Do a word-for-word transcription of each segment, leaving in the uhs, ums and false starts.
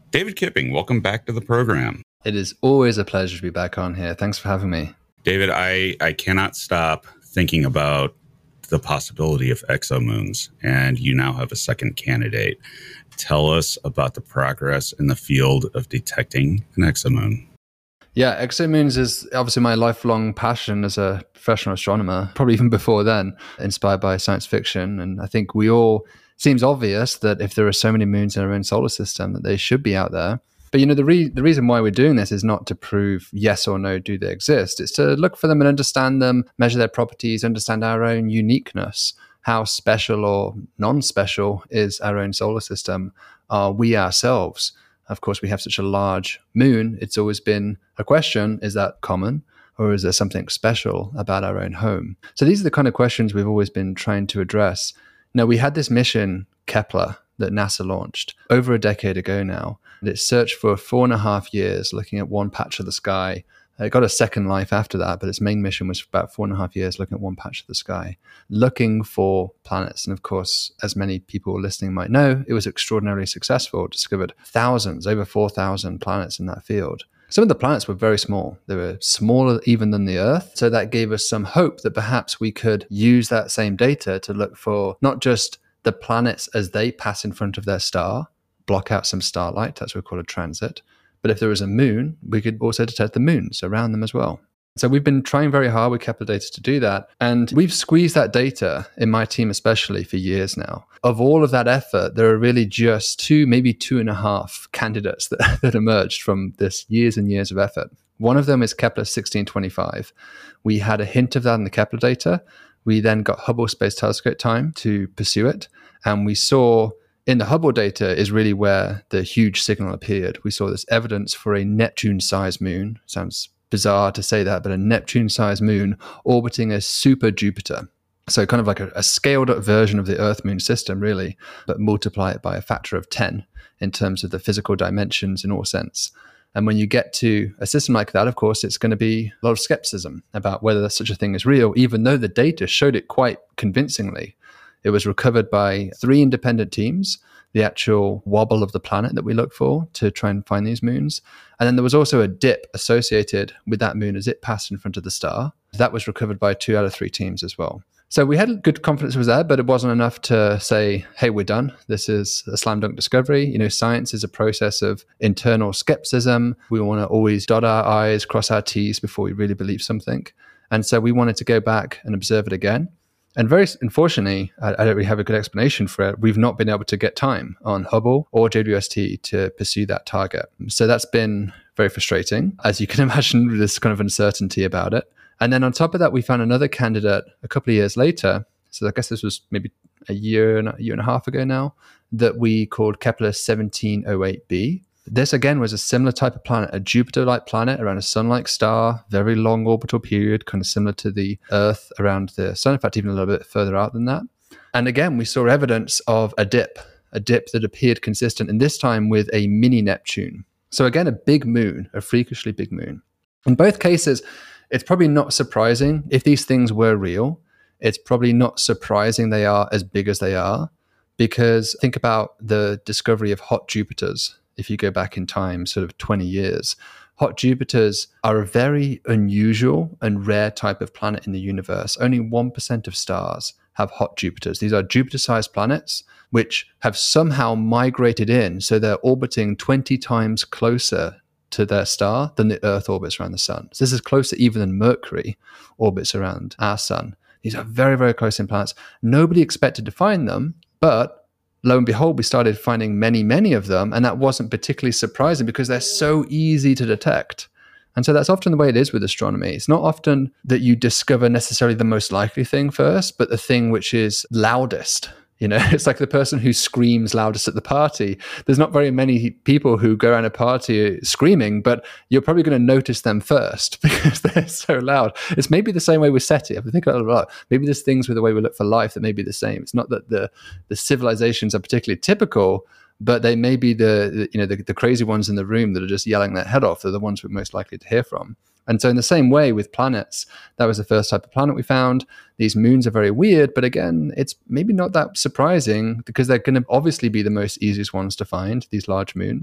David Kipping, welcome back to the program. It is always a pleasure to be back on here. Thanks for having me. David, I, I cannot stop thinking about the possibility of exomoons, and you now have a second candidate. Tell us about the progress in the field of detecting an exomoon. Yeah, exomoons is obviously my lifelong passion as a professional astronomer, probably even before then, inspired by science fiction. And I think we all, seems obvious that if there are so many moons in our own solar system, that they should be out there. But, you know, the, re- the reason why we're doing this is not to prove yes or no, do they exist? It's to look for them and understand them, measure their properties, understand our own uniqueness. How special or non-special is our own solar system? Are we ourselves? Of course, we have such a large moon. It's always been a question, is that common? Or is there something special about our own home? So these are the kind of questions we've always been trying to address. Now, we had this mission, Kepler, that NASA launched over a decade ago now. And it searched for four and a half years, looking at one patch of the sky. It got a second life after that, but its main mission was about four and a half years looking at one patch of the sky, looking for planets. And of course, as many people listening might know, it was extraordinarily successful. It discovered thousands, over four thousand planets in that field. Some of the planets were very small. They were smaller even than the Earth. So that gave us some hope that perhaps we could use that same data to look for not just the planets as they pass in front of their star, block out some starlight, that's what we call a transit. But if there was a moon, we could also detect the moons around them as well. So we've been trying very hard with Kepler data to do that. And we've squeezed that data, in my team especially, for years now. Of all of that effort, there are really just two, maybe two and a half candidates that, that emerged from this years and years of effort. One of them is Kepler sixteen twenty-five. We had a hint of that in the Kepler data. We then got Hubble Space Telescope time to pursue it. And we saw in the Hubble data is really where the huge signal appeared. We saw this evidence for a Neptune-sized moon. Sounds bizarre to say that, but a Neptune-sized moon orbiting a super Jupiter. So kind of like a, a scaled-up version of the Earth-Moon system, really, but multiply it by a factor of ten in terms of the physical dimensions in all sense. And when you get to a system like that, of course, it's going to be a lot of skepticism about whether such a thing is real, even though the data showed it quite convincingly. It was recovered by three independent teams, the actual wobble of the planet that we look for to try and find these moons. And then there was also a dip associated with that moon as it passed in front of the star. That was recovered by two out of three teams as well. So we had good confidence it was there, but it wasn't enough to say, hey, we're done. This is a slam dunk discovery. You know, science is a process of internal skepticism. We want to always dot our I's, cross our T's before we really believe something. And so we wanted to go back and observe it again. And very unfortunately, I, I don't really have a good explanation for it. We've not been able to get time on Hubble or J W S T to pursue that target. So that's been very frustrating. As you can imagine, there's kind of uncertainty about it. And then on top of that, we found another candidate a couple of years later. So I guess this was maybe a year and a year and a half ago now, that we called Kepler seventeen oh eight b. This again was a similar type of planet, a Jupiter-like planet around a sun-like star, very long orbital period, kind of similar to the Earth around the sun, in fact, even a little bit further out than that. And again, we saw evidence of a dip, a dip that appeared consistent, and this time with a mini Neptune. So again, a big moon, a freakishly big moon. In both cases, it's probably not surprising if these things were real. It's probably not surprising they are as big as they are, because think about the discovery of hot Jupiters. If you go back in time, sort of twenty years, hot Jupiters are a very unusual and rare type of planet in the universe. Only one percent of stars have hot Jupiters. These are Jupiter-sized planets which have somehow migrated in, so they're orbiting twenty times closer to their star than the Earth orbits around the sun. So this is closer even than Mercury orbits around our sun. These are very, very close in planets. Nobody expected to find them, but lo and behold, we started finding many, many of them, and that wasn't particularly surprising because they're so easy to detect. And so that's often the way it is with astronomy. It's not often that you discover necessarily the most likely thing first, but the thing which is loudest. You know, it's like the person who screams loudest at the party. There's not very many people who go around a party screaming, but you're probably going to notice them first because they're so loud. It's maybe the same way with SETI. I think about it a lot. Maybe there's things with the way we look for life that may be the same. It's not that the the civilizations are particularly typical, but they may be the, the you know the, the crazy ones in the room that are just yelling their head off. They're the ones we're most likely to hear from. And so in the same way with planets, that was the first type of planet we found. These moons are very weird, but again, it's maybe not that surprising because they're going to obviously be the most easiest ones to find, these large moons.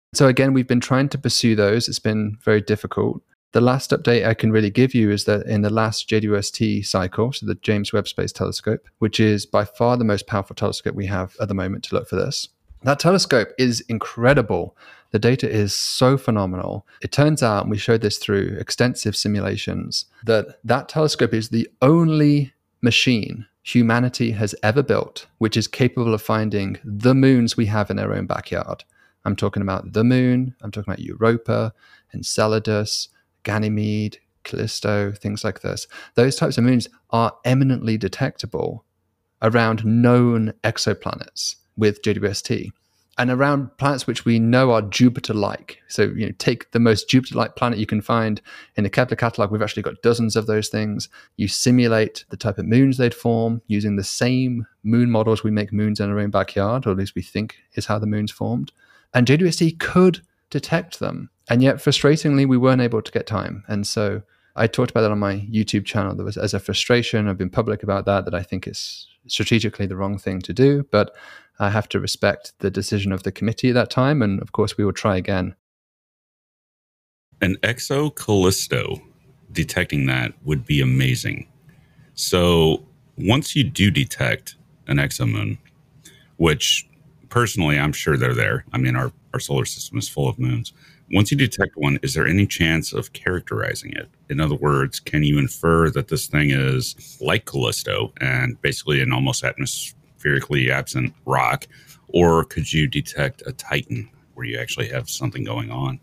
So again, we've been trying to pursue those. It's been very difficult. The last update I can really give you is that in the last J W S T cycle, so the James Webb Space Telescope, which is by far the most powerful telescope we have at the moment to look for this, that telescope is incredible. The data is so phenomenal. It turns out, and we showed this through extensive simulations, that that telescope is the only machine humanity has ever built which is capable of finding the moons we have in our own backyard. I'm talking about the moon, I'm talking about Europa, Enceladus, Ganymede, Callisto, things like this. Those types of moons are eminently detectable around known exoplanets with J W S T and around planets which we know are Jupiter-like. So, you know, take the most Jupiter-like planet you can find in the Kepler catalog. We've actually got dozens of those things. You simulate the type of moons they'd form using the same moon models we make moons in our own backyard, or at least we think is how the moon's formed. And J W S T could detect them. And yet, frustratingly, we weren't able to get time. And so I talked about that on my YouTube channel. There was, as a frustration, I've been public about that, that I think is strategically the wrong thing to do. But I have to respect the decision of the committee at that time. And of course, we will try again. An Exo Callisto, detecting that would be amazing. So once you do detect an exomoon, which personally, I'm sure they're there. I mean, our, our solar system is full of moons. Once you detect one, is there any chance of characterizing it? In other words, can you infer that this thing is like Callisto and basically an almost atmospherically absent rock? Or could you detect a Titan where you actually have something going on?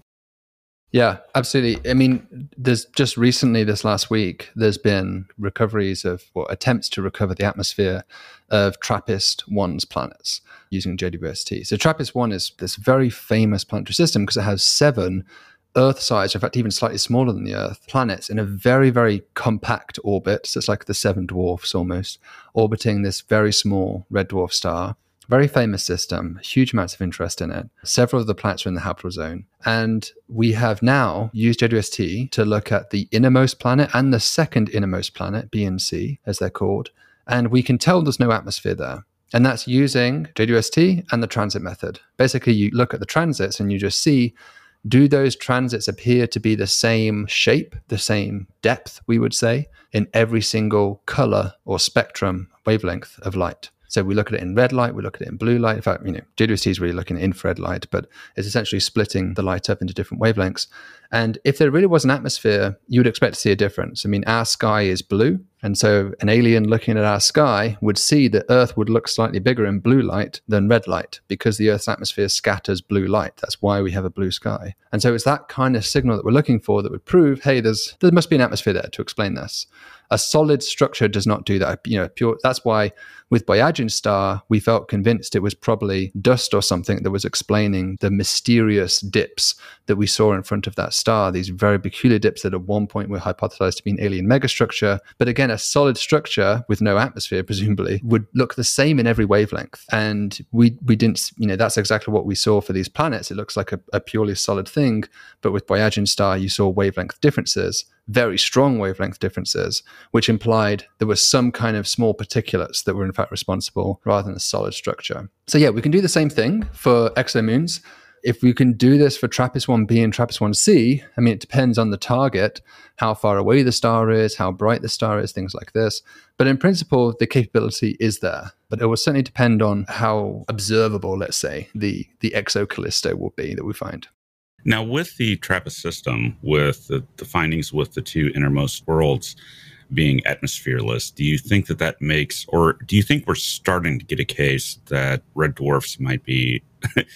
Yeah, absolutely. I mean, there's just recently this last week, there's been recoveries of, or attempts to recover the atmosphere of TRAPPIST one's planets using J W S T. So TRAPPIST one is this very famous planetary system because it has seven Earth-sized, in fact, even slightly smaller than the Earth, planets in a very, very compact orbit. So it's like the seven dwarfs almost, orbiting this very small red dwarf star. Very famous system, huge amounts of interest in it. Several of the planets are in the habitable zone. And we have now used J W S T to look at the innermost planet and the second innermost planet, B and C, as they're called. And we can tell there's no atmosphere there. And that's using J W S T and the transit method. Basically, you look at the transits and you just see, do those transits appear to be the same shape, the same depth, we would say, in every single color or spectrum wavelength of light? So we look at it in red light, we look at it in blue light. In fact, you know, J W S T is really looking at infrared light, but it's essentially splitting the light up into different wavelengths. And if there really was an atmosphere, you would expect to see a difference. I mean, our sky is blue. And so an alien looking at our sky would see that Earth would look slightly bigger in blue light than red light because the Earth's atmosphere scatters blue light. That's why we have a blue sky. And so it's that kind of signal that we're looking for that would prove, hey, there's there must be an atmosphere there to explain this. A solid structure does not do that. You know, pure. That's why with Boyagin's star, we felt convinced it was probably dust or something that was explaining the mysterious dips that we saw in front of that star. These very peculiar dips that at one point were hypothesized to be an alien megastructure. But again, a solid structure with no atmosphere, presumably, would look the same in every wavelength. And we we didn't, you know, that's exactly what we saw for these planets. It looks like a, a purely solid thing. But with Boyagin's star, you saw wavelength differences, very strong wavelength differences, which implied there was some kind of small particulates that were in fact responsible rather than a solid structure. So yeah, we can do the same thing for exomoons. If we can do this for TRAPPIST one B and TRAPPIST one C, I mean, it depends on the target, how far away the star is, how bright the star is, things like this. But in principle, the capability is there. But it will certainly depend on how observable, let's say, the, the Exo Callisto will be that we find. Now, with the TRAPPIST system, with the, the findings with the two innermost worlds being atmosphereless, do you think that that makes, or do you think we're starting to get a case that red dwarfs might be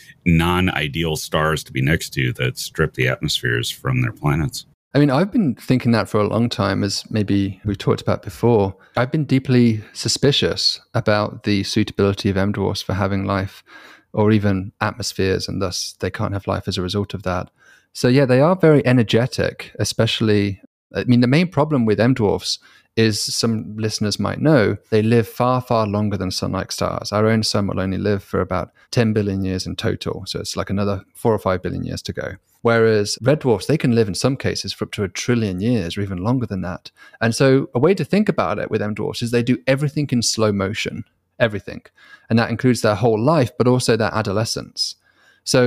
non-ideal stars to be next to that strip the atmospheres from their planets? I mean, I've been thinking that for a long time, as maybe we've talked about before. I've been deeply suspicious about the suitability of M dwarfs for having life, or even atmospheres, and thus they can't have life as a result of that. So yeah, they are very energetic, especially, I mean, the main problem with M dwarfs is, some listeners might know, they live far, far longer than sun-like stars. Our own sun will only live for about ten billion years in total, so it's like another four or five billion years to go. Whereas red dwarfs, they can live in some cases for up to a trillion years or even longer than that. And so a way to think about it with M dwarfs is they do everything in slow motion. Everything. And that includes their whole life, but also their adolescence. So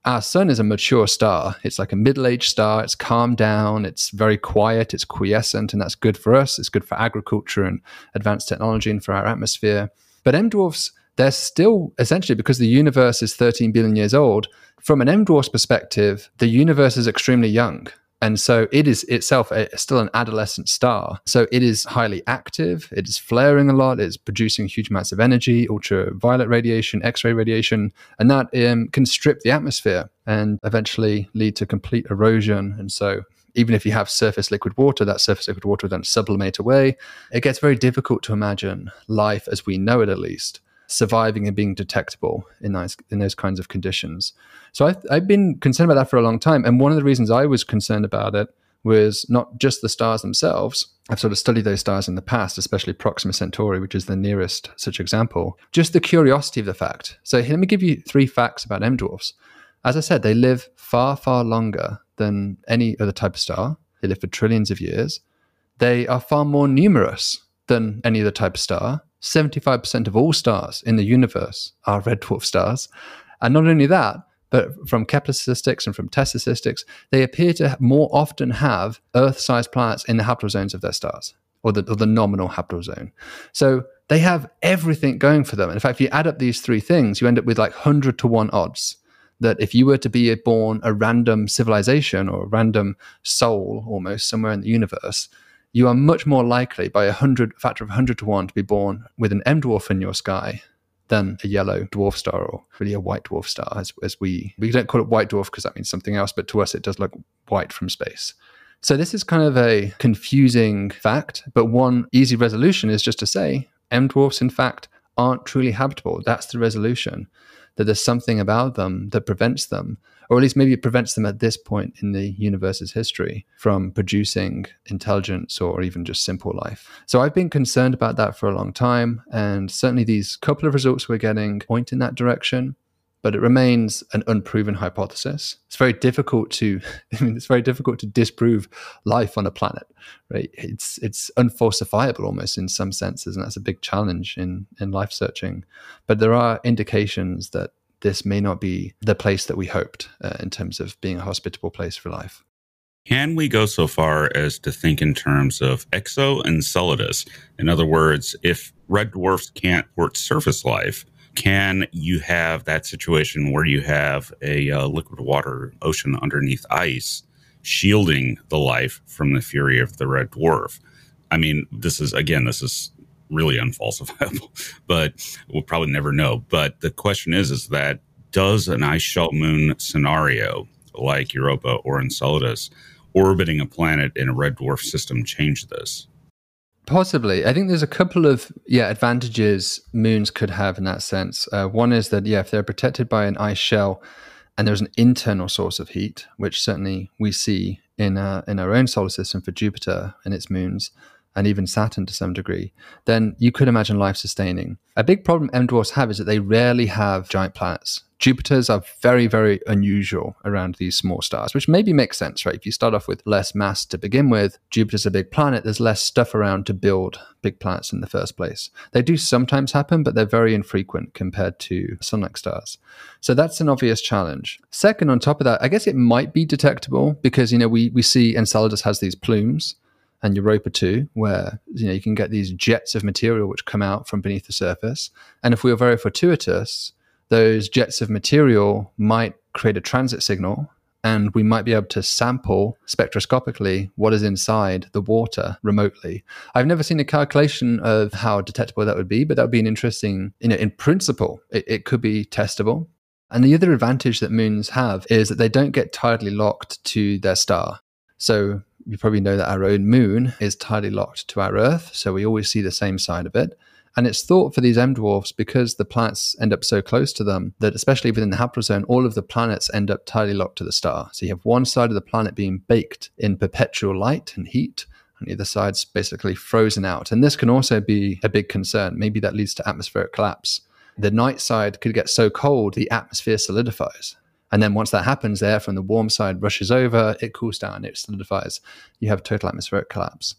our sun is a mature star. It's like a middle-aged star. It's calmed down. It's very quiet. It's quiescent, and that's good for us. It's good for agriculture and advanced technology and for our atmosphere. But M dwarfs, they're still essentially, because the universe is thirteen billion years old, from an M dwarf's perspective, the universe is extremely young. And so it is itself a, still an adolescent star. So it is highly active. It is flaring a lot. It's producing huge amounts of energy, ultraviolet radiation, X-ray radiation, and that um, can strip the atmosphere and eventually lead to complete erosion. And so even if you have surface liquid water, that surface liquid water will then sublimate away. It gets very difficult to imagine life as we know it, at least, surviving and being detectable in those, in those kinds of conditions. So I've, I've been concerned about that for a long time. And one of the reasons I was concerned about it was not just the stars themselves. I've sort of studied those stars in the past, especially Proxima Centauri, which is the nearest such example. Just the curiosity of the fact. So let me give you three facts about M dwarfs. As I said, they live far, far longer than any other type of star. They live for trillions of years. They are far more numerous than any other type of star. seventy-five percent of all stars in the universe are red dwarf stars. And not only that, but from Kepler statistics and from Tesla statistics, they appear to more often have Earth-sized planets in the habitable zones of their stars, or the, or the nominal habitable zone. So they have everything going for them. In fact, if you add up these three things, you end up with like one hundred to one odds that if you were to be born a random civilization or a random soul almost somewhere in the universe, you are much more likely by a hundred factor of one hundred to one to be born with an M dwarf in your sky than a yellow dwarf star, or really a white dwarf star, as, as we we don't call it white dwarf because that means something else, but to us it does look white from space. So this is kind of a confusing fact, but one easy resolution is just to say M dwarfs in fact aren't truly habitable. That's the resolution, that there's something about them that prevents them, or at least maybe it prevents them at this point in the universe's history from producing intelligence or even just simple life. So I've been concerned about that for a long time, and certainly these couple of results we're getting point in that direction, but it remains an unproven hypothesis. It's very difficult to, I mean, it's very difficult to disprove life on a planet, right? It's it's unfalsifiable almost in some senses, and that's a big challenge in, in life searching. But there are indications that this may not be the place that we hoped uh, in terms of being a hospitable place for life. Can we go so far as to think in terms of Exo and Enceladus? In other words, if red dwarfs can't support surface life, can you have that situation where you have a uh, liquid water ocean underneath ice shielding the life from the fury of the red dwarf? I mean, this is, again, this is really unfalsifiable, but we'll probably never know. But the question is, is that does an ice shelf moon scenario like Europa or Enceladus orbiting a planet in a red dwarf system change this? Possibly. I think there's a couple of yeah advantages moons could have in that sense. Uh, one is that, yeah, if they're protected by an ice shell and there's an internal source of heat, which certainly we see in, uh, in our own solar system for Jupiter and its moons, and even Saturn to some degree, then you could imagine life sustaining. A big problem M dwarfs have is that they rarely have giant planets. Jupiters are very, very unusual around these small stars, which maybe makes sense, right? If you start off with less mass to begin with, Jupiter's a big planet, there's less stuff around to build big planets in the first place. They do sometimes happen, but they're very infrequent compared to sun-like stars. So that's an obvious challenge. Second, on top of that, I guess it might be detectable because, you know, we, we see Enceladus has these plumes, and Europa too, where, you know, you can get these jets of material which come out from beneath the surface. And if we were very fortuitous, those jets of material might create a transit signal, and we might be able to sample spectroscopically what is inside the water remotely. I've never seen a calculation of how detectable that would be, but that would be an interesting, you know, in principle, it, it could be testable. And the other advantage that moons have is that they don't get tidally locked to their star. So you probably know that our own moon is tidally locked to our Earth, so we always see the same side of it. And it's thought for these M dwarfs, because the planets end up so close to them, that especially within the habitable zone, all of the planets end up tidally locked to the star. So you have one side of the planet being baked in perpetual light and heat, and the other side's basically frozen out. And this can also be a big concern. Maybe that leads to atmospheric collapse. The night side could get so cold, the atmosphere solidifies. And then once that happens, the air from the warm side rushes over, it cools down, it solidifies. You have total atmospheric collapse.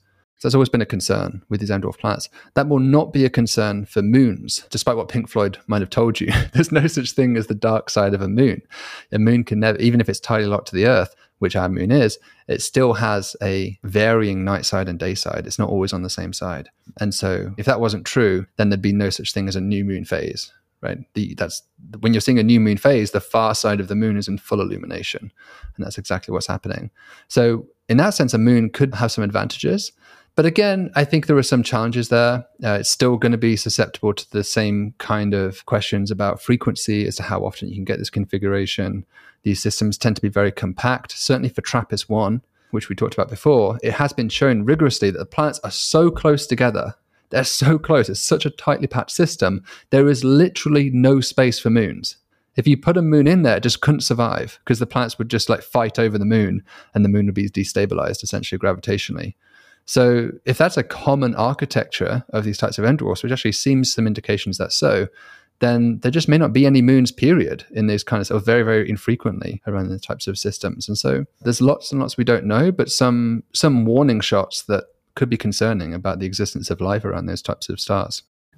That's always been a concern with these M-dwarf planets. That will not be a concern for moons, despite what Pink Floyd might have told you. There's no such thing as the dark side of a moon. A moon can never, even if it's tightly locked to the Earth, which our moon is, it still has a varying night side and day side. It's not always on the same side. And so if that wasn't true, then there'd be no such thing as a new moon phase, right? The, that's when you're seeing a new moon phase, the far side of the moon is in full illumination. And that's exactly what's happening. So in that sense, a moon could have some advantages. But again, I think there are some challenges there. Uh, it's still going to be susceptible to the same kind of questions about frequency as to how often you can get this configuration. These systems tend to be very compact. Certainly for TRAPPIST one, which we talked about before, it has been shown rigorously that the planets are so close together. They're so close. It's such a tightly packed system. There is literally no space for moons. If you put a moon in there, it just couldn't survive because the planets would just like fight over the moon and the moon would be destabilized essentially gravitationally. So if that's a common architecture of these types of M-dwarfs, which actually seems some indications that's so, then there just may not be any moons, period, in these kinds of very, very infrequently around the types of systems. And so there's lots and lots we don't know, but some some warning shots that could be concerning about the existence of life around those types of stars.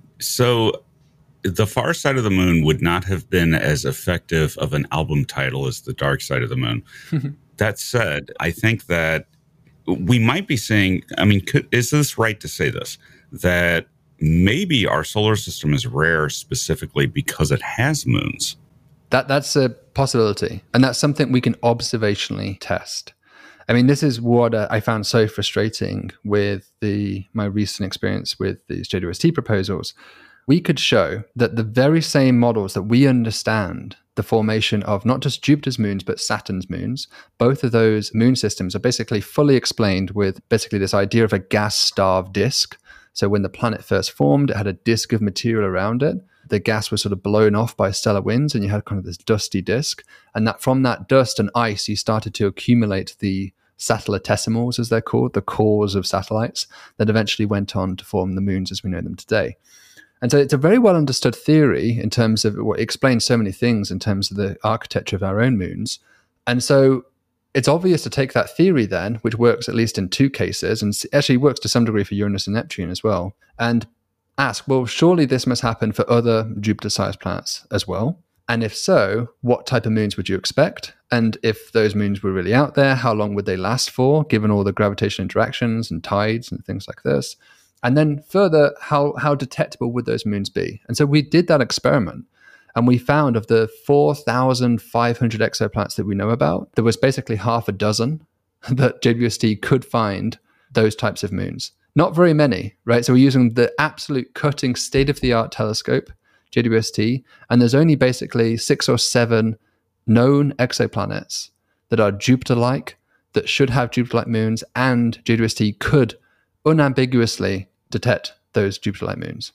So the far side of the moon would not have been as effective of an album title as the dark side of the moon. That said, I think that we might be saying, I mean, could, is this right to say this? That maybe our solar system is rare specifically because it has moons. That That's a possibility. And that's something we can observationally test. I mean, this is what uh, I found so frustrating with the my recent experience with these J W S T proposals. We could show that the very same models that we understand the formation of not just Jupiter's moons, but Saturn's moons, both of those moon systems are basically fully explained with basically this idea of a gas-starved disk. So when the planet first formed, it had a disk of material around it. The gas was sort of blown off by stellar winds, and you had kind of this dusty disk. And that from that dust and ice, you started to accumulate the satellitismals, as they're called, the cores of satellites that eventually went on to form the moons as we know them today. And so it's a very well understood theory in terms of what explains so many things in terms of the architecture of our own moons. And so it's obvious to take that theory then, which works at least in two cases, and actually works to some degree for Uranus and Neptune as well, and ask, well, surely this must happen for other Jupiter-sized planets as well. And if so, what type of moons would you expect? And if those moons were really out there, how long would they last for, given all the gravitational interactions and tides and things like this? And then further, how, how detectable would those moons be? And so we did that experiment, and we found of the four thousand five hundred exoplanets that we know about, there was basically half a dozen that J W S T could find those types of moons. Not very many, right? So we're using the absolute cutting state-of-the-art telescope, J W S T, and there's only basically six or seven known exoplanets that are Jupiter-like, that should have Jupiter-like moons, and J W S T could unambiguously detect those Jupiter-like moons.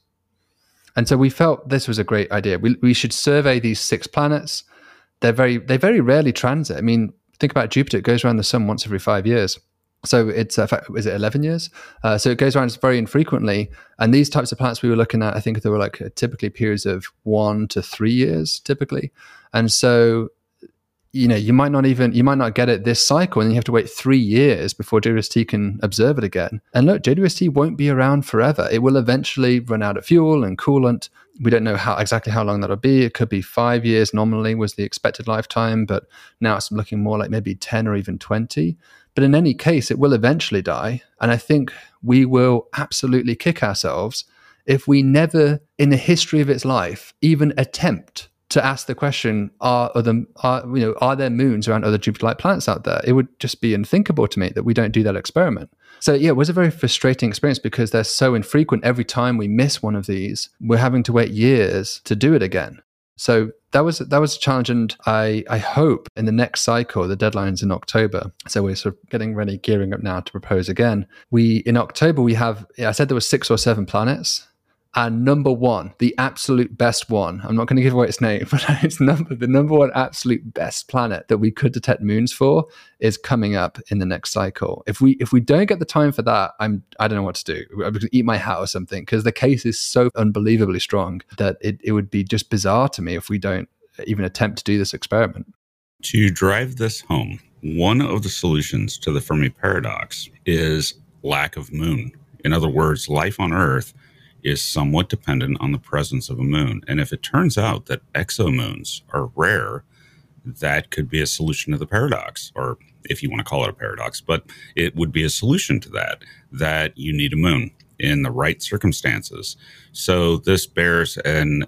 And so we felt this was a great idea. We we should survey these six planets. They're very they very rarely transit. I mean, think about Jupiter. It goes around the sun once every five years. So it's, uh, is it eleven years? Uh, so it goes around very infrequently. And these types of planets we were looking at, I think there were like typically periods of one to three years typically. And so, you know, you might not even, you might not get it this cycle, and then you have to wait three years before J W S T can observe it again. And look, J W S T won't be around forever. It will eventually run out of fuel and coolant. We don't know how exactly how long that'll be. It could be five years nominally was the expected lifetime, but now it's looking more like maybe ten or even twenty. But in any case, it will eventually die. And I think we will absolutely kick ourselves if we never, in the history of its life, even attempt to ask the question, are other, are, you know, are there moons around other Jupiter-like planets out there? It would just be unthinkable to me that we don't do that experiment. So yeah, it was a very frustrating experience because they're so infrequent. Every time we miss one of these, we're having to wait years to do it again. So that was that was a challenge, and I, I hope in the next cycle, the deadline's in October. So we're sort of getting ready, gearing up now to propose again. We in October we have, yeah, I said there were six or seven planets. And number one, the absolute best one, I'm not going to give away its name, but it's number the number one absolute best planet that we could detect moons for is coming up in the next cycle. If we if we don't get the time for that, I'm I don't know what to do. I'm going to eat my hat or something, because the case is so unbelievably strong that it, it would be just bizarre to me if we don't even attempt to do this experiment. To drive this home, one of the solutions to the Fermi paradox is lack of moon. In other words, life on Earth is somewhat dependent on the presence of a moon. And if it turns out that exomoons are rare, that could be a solution to the paradox, or if you want to call it a paradox, but it would be a solution to that, that you need a moon in the right circumstances. So this bears an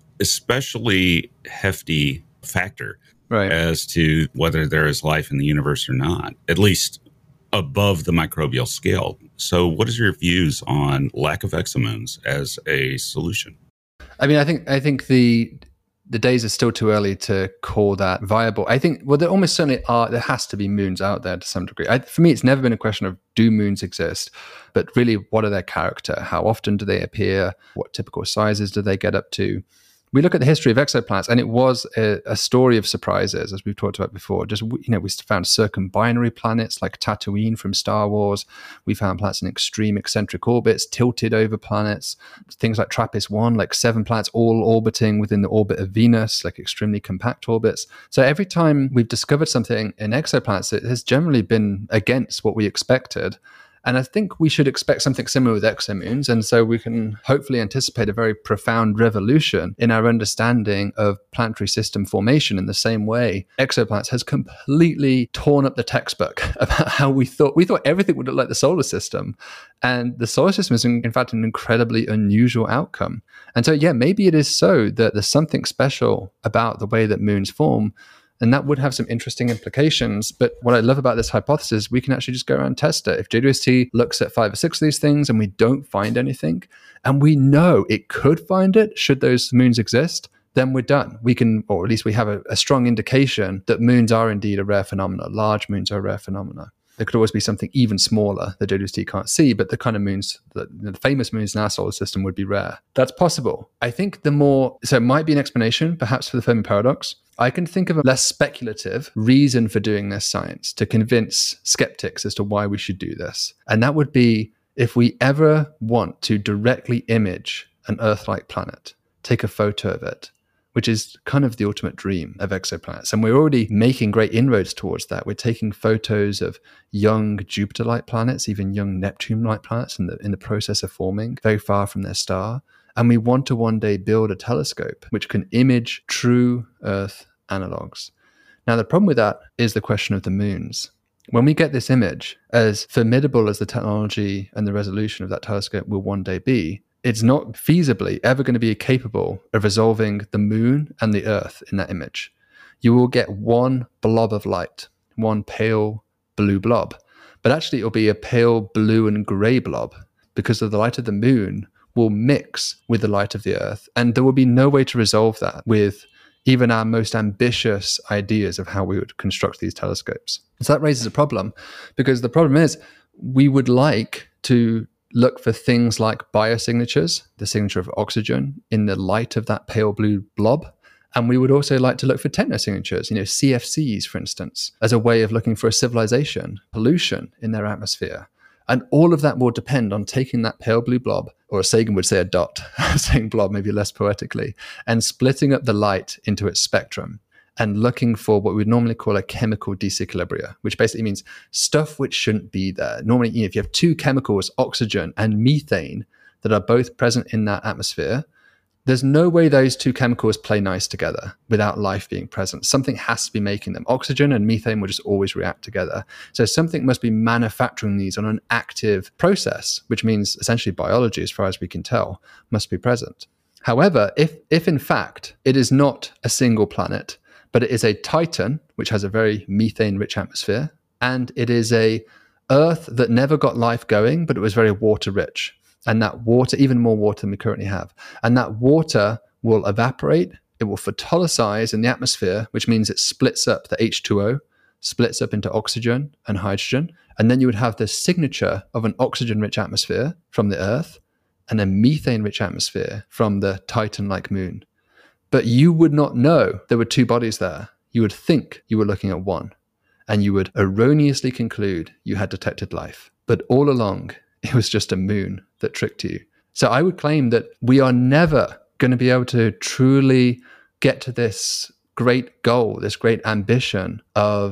especially hefty factor right. as to whether there is life in the universe or not, at least above the microbial scale. So what is your views on lack of exomoons as a solution? I mean, I think I think the the days are still too early to call that viable. I think, well, there almost certainly are, there has to be moons out there to some degree. I, for me, it's never been a question of do moons exist, but really what are their character? How often do they appear? What typical sizes do they get up to? We look at the history of exoplanets, and it was a, a story of surprises, as we've talked about before. Just, you know, we found circumbinary planets like Tatooine from Star Wars. We found planets in extreme eccentric orbits, tilted over planets. Things like TRAPPIST one, like seven planets all orbiting within the orbit of Venus, like extremely compact orbits. So every time we've discovered something in exoplanets, it has generally been against what we expected. And I think we should expect something similar with exomoons. And so we can hopefully anticipate a very profound revolution in our understanding of planetary system formation in the same way exoplanets has completely torn up the textbook about how we thought. We thought everything would look like the solar system. And the solar system is, in fact, an incredibly unusual outcome. And so, yeah, maybe it is so that there's something special about the way that moons form. And that would have some interesting implications. But what I love about this hypothesis, we can actually just go around and test it. If J W S T looks at five or six of these things and we don't find anything, and we know it could find it should those moons exist, then we're done. We can, or at least we have a, a strong indication that moons are indeed a rare phenomena. Large moons are a rare phenomena. There could always be something even smaller that J W S T can't see, but the kind of moons, the, the famous moons in our solar system would be rare. That's possible. I think the more, so it might be an explanation, perhaps for the Fermi paradox. I can think of a less speculative reason for doing this science to convince skeptics as to why we should do this. And that would be if we ever want to directly image an Earth-like planet, take a photo of it, which is kind of the ultimate dream of exoplanets. And we're already making great inroads towards that. We're taking photos of young Jupiter-like planets, even young Neptune-like planets in the, in the process of forming, very far from their star. And we want to one day build a telescope which can image true Earth analogs. Now, the problem with that is the question of the moons. When we get this image, as formidable as the technology and the resolution of that telescope will one day be, it's not feasibly ever going to be capable of resolving the moon and the Earth in that image. You will get one blob of light, one pale blue blob, but actually it will be a pale blue and gray blob because of the light of the moon will mix with the light of the Earth. And there will be no way to resolve that with even our most ambitious ideas of how we would construct these telescopes. So that raises a problem, because the problem is we would like to look for things like biosignatures, the signature of oxygen in the light of that pale blue blob. And we would also like to look for technosignatures, you know, C F Cs, for instance, as a way of looking for a civilization, pollution in their atmosphere. And all of that will depend on taking that pale blue blob, or as Sagan would say, a dot, saying blob maybe less poetically, and splitting up the light into its spectrum and looking for what we would normally call a chemical disequilibria, which basically means stuff which shouldn't be there. Normally, you know, if you have two chemicals, oxygen and methane, that are both present in that atmosphere, there's no way those two chemicals play nice together without life being present. Something has to be making them. Oxygen and methane will just always react together. So something must be manufacturing these on an active process, which means essentially biology, as far as we can tell, must be present. However, if, if in fact it is not a single planet, but it is a Titan, which has a very methane-rich atmosphere, and it is a Earth that never got life going, but it was very water-rich. And that water, even more water than we currently have. And that water will evaporate, it will photolysize in the atmosphere, which means it splits up the H two O, splits up into oxygen and hydrogen. And then you would have the signature of an oxygen-rich atmosphere from the Earth and a methane-rich atmosphere from the Titan-like moon. But you would not know there were two bodies there. You would think you were looking at one, and you would erroneously conclude you had detected life. But all along, it was just a moon that tricked you. So I would claim that we are never going to be able to truly get to this great goal, this great ambition of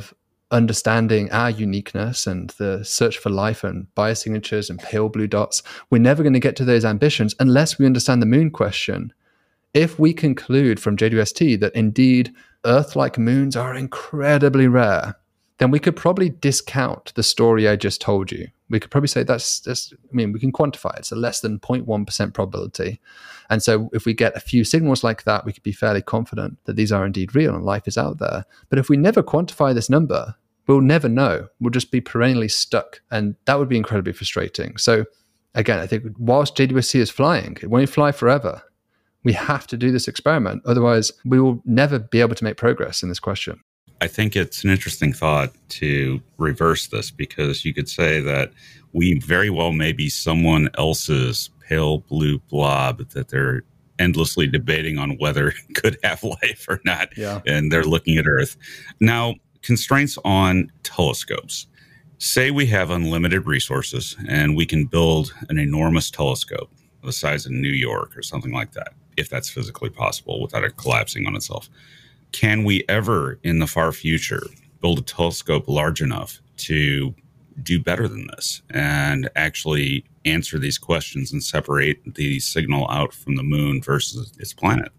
understanding our uniqueness and the search for life and biosignatures and pale blue dots, we're never going to get to those ambitions unless we understand the moon question. If we conclude from J W S T that indeed Earth-like moons are incredibly rare, then we could probably discount the story I just told you. We could probably say that's, that's I mean, we can quantify it. It's a less than zero point one percent probability. And so if we get a few signals like that, we could be fairly confident that these are indeed real and life is out there. But if we never quantify this number, we'll never know. We'll just be perennially stuck. And that would be incredibly frustrating. So again, I think whilst J W S T is flying, it won't fly forever. We have to do this experiment. Otherwise, we will never be able to make progress in this question. I think it's an interesting thought to reverse this, because you could say that we very well may be someone else's pale blue blob that they're endlessly debating on whether it could have life or not. Yeah. And they're looking at Earth. Now, constraints on telescopes. Say we have unlimited resources and we can build an enormous telescope the size of New York or something like that, if that's physically possible without it collapsing on itself. Can we ever, in the far future, build a telescope large enough to do better than this and actually answer these questions and separate the signal out from the moon versus its planet?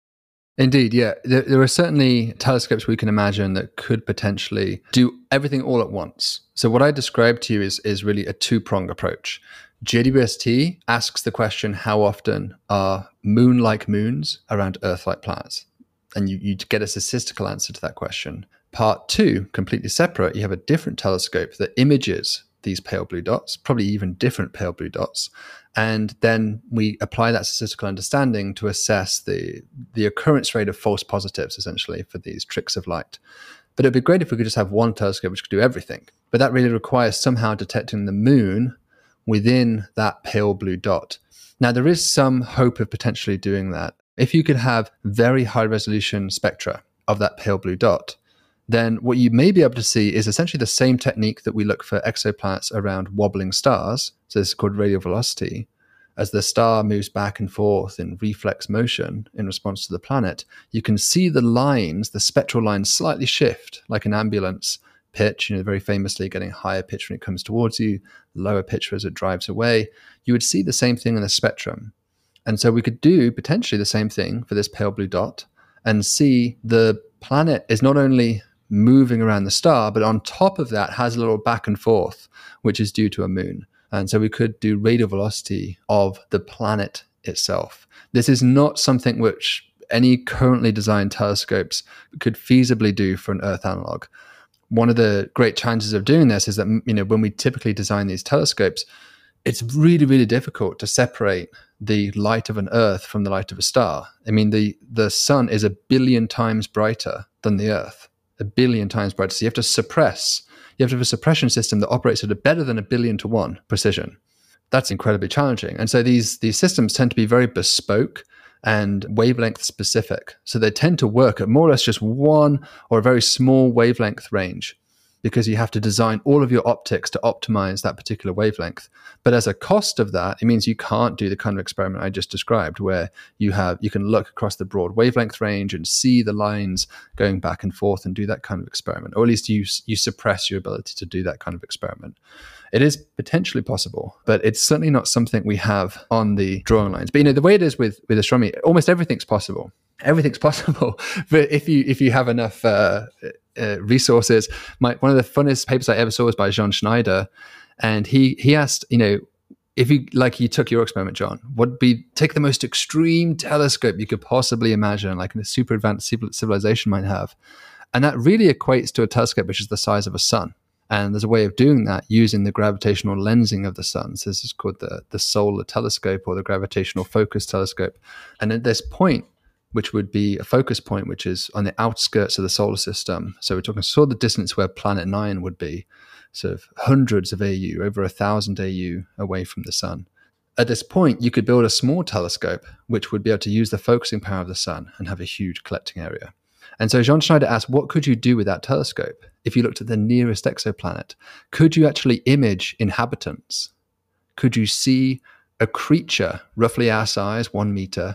Indeed, yeah. There, there are certainly telescopes we can imagine that could potentially do everything all at once. So what I described to you is, is really a two-pronged approach. J W S T asks the question, how often are moon-like moons around Earth-like planets? And you, you get a statistical answer to that question. Part two, completely separate, you have a different telescope that images these pale blue dots, probably even different pale blue dots. And then we apply that statistical understanding to assess the, the occurrence rate of false positives, essentially, for these tricks of light. But it'd be great if we could just have one telescope which could do everything. But that really requires somehow detecting the moon within that pale blue dot. Now, there is some hope of potentially doing that. If you could have very high resolution spectra of that pale blue dot, then what you may be able to see is essentially the same technique that we look for exoplanets around wobbling stars. So this is called radial velocity. As the star moves back and forth in reflex motion in response to the planet, you can see the lines, the spectral lines slightly shift, like an ambulance pitch, you know, very famously getting higher pitch when it comes towards you, lower pitch as it drives away. You would see the same thing in the spectrum. And so we could do potentially the same thing for this pale blue dot and see the planet is not only moving around the star, but on top of that has a little back and forth, which is due to a moon. And so we could do radial velocity of the planet itself. This is not something which any currently designed telescopes could feasibly do for an Earth analog. One of the great challenges of doing this is that, you know, when we typically design these telescopes, it's really, really difficult to separate the light of an Earth from the light of a star. I mean, the, the sun is a billion times brighter than the Earth, a billion times brighter. So you have to suppress, you have to have a suppression system that operates at a better than a billion to one precision. That's incredibly challenging. And so these, these systems tend to be very bespoke and wavelength specific. So they tend to work at more or less just one or a very small wavelength range, because you have to design all of your optics to optimize that particular wavelength. But as a cost of that, it means you can't do the kind of experiment I just described, where you have you can look across the broad wavelength range and see the lines going back and forth and do that kind of experiment, or at least you you suppress your ability to do that kind of experiment. It is potentially possible, but it's certainly not something we have on the drawing lines. But you know, the way it is with with astronomy, almost everything's possible. Everything's possible, but if you if you have enough uh, uh, resources. My, one of the funnest papers I ever saw was by John Schneider, and he he asked, you know, if you like, you took your experiment, John, would be take the most extreme telescope you could possibly imagine, like a super advanced civilization might have, and that really equates to a telescope which is the size of a sun. And there's a way of doing that using the gravitational lensing of the sun. So this is called the the solar telescope or the gravitational focus telescope. And at this point, which would be a focus point, which is on the outskirts of the solar system. So we're talking sort of the distance where Planet Nine would be, sort of hundreds of A U, over a thousand A U away from the sun. At this point, you could build a small telescope, which would be able to use the focusing power of the sun and have a huge collecting area. And so John Schneider asked, what could you do with that telescope? If you looked at the nearest exoplanet, could you actually image inhabitants? Could you see a creature roughly our size, one meter,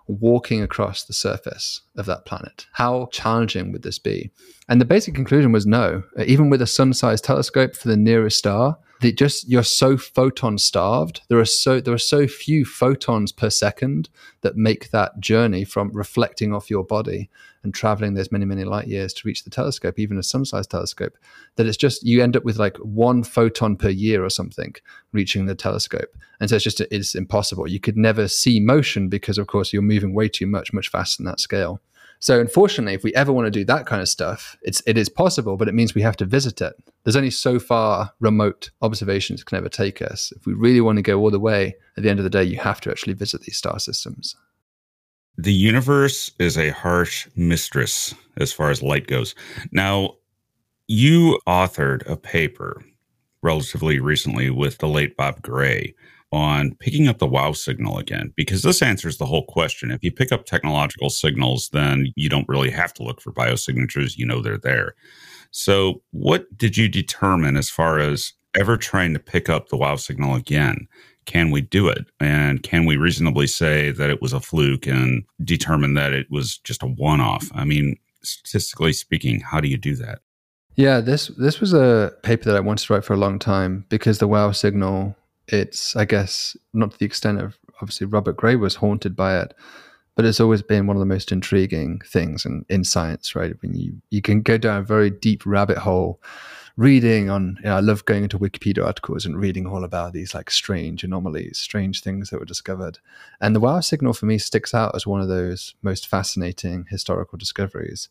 walking across the surface of that planet? How challenging would this be? And the basic conclusion was no. Even with a sun-sized telescope for the nearest star, they just you're so photon starved. There are so there are so few photons per second that make that journey from reflecting off your body and traveling those many many light years to reach the telescope, even a sun-sized telescope, that it's just you end up with like one photon per year or something reaching the telescope. And so it's just it's impossible. You could never see motion because, of course, you're moving way too much, much faster than that scale. So unfortunately, if we ever want to do that kind of stuff, it's it is possible, but it means we have to visit it. There's only so far remote observations can ever take us. If we really want to go all the way, at the end of the day, you have to actually visit these star systems. The universe is a harsh mistress as far as light goes. Now, you authored a paper relatively recently with the late Bob Gray on picking up the wow signal again, because this answers the whole question. If you pick up technological signals, then you don't really have to look for biosignatures. You know they're there. So what did you determine as far as ever trying to pick up the wow signal again? Can we do it? And can we reasonably say that it was a fluke and determine that it was just a one-off? I mean, statistically speaking, how do you do that? Yeah, this this was a paper that I wanted to write for a long time because the wow signal, it's, I guess, not to the extent of, obviously, Robert Gray was haunted by it, but it's always been one of the most intriguing things in, in science, right? When you, you can go down a very deep rabbit hole reading on, you know, I love going into Wikipedia articles and reading all about these like strange anomalies, strange things that were discovered. And the wow signal for me sticks out as one of those most fascinating historical discoveries.